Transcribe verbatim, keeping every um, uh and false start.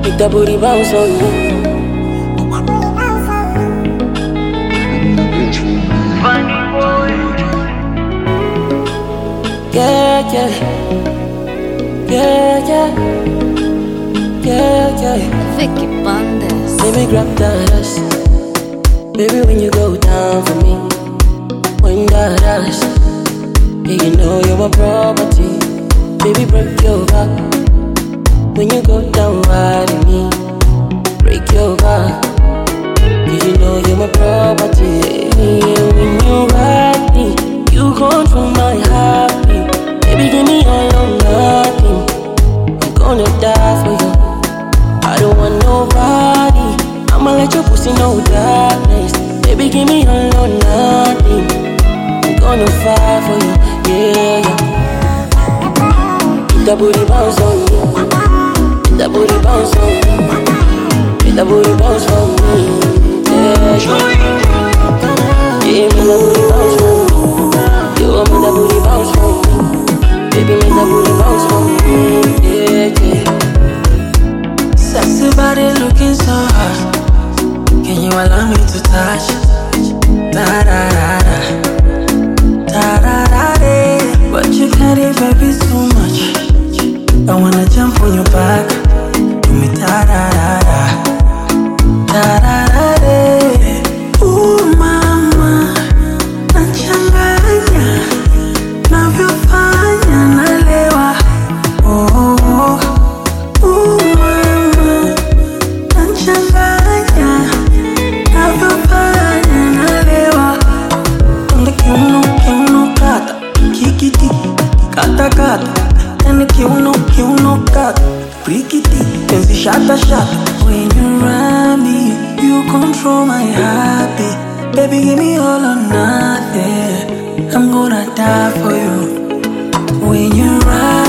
Make that booty bounce on me. Funny boy. Yeah, yeah. Yeah, yeah. Yeah, yeah. Vicky Bandes. Baby, grab that ass. Baby, when you go down for me, when that ass, yeah, you know you're my property. Baby, break your back. When you go down right in me, break your back. Yeah, you know you're my property. Yeah, when you ride me, you control my heartbeat. Baby, give me all or nothing. I'm gonna die for you. I don't want nobody. I'ma let your pussy know darkness. Baby, give me all or nothing. I'm gonna fight for you, yeah, yeah. Get that booty bounce on me. Get that booty bounce on me. Get that booty bounce on me, yeah, yeah. Yeah, make that booty bounce on me. You want me that booty bounce on me. Baby, make that booty bounce on me, yeah, yeah. Sexy body looking so hot. Can you allow me to touch? Da da da da, da da da da. But you carry baby too much. I wanna jump on your back. Do me da da da da, da da da da. Ooh mama, nachanganya, navyofanya nalewa. Oh oh oh. Ooh mama, nachanganya, navyofanya nalewa. Ende kiuno kiuno kata, kikiti kata kata. Ende kiuno kiuno kata, rikiti penzi shata shata. When you ride me, you control my heartbeat. Baby, give me all or nothing. I'm gonna die for you. When you ride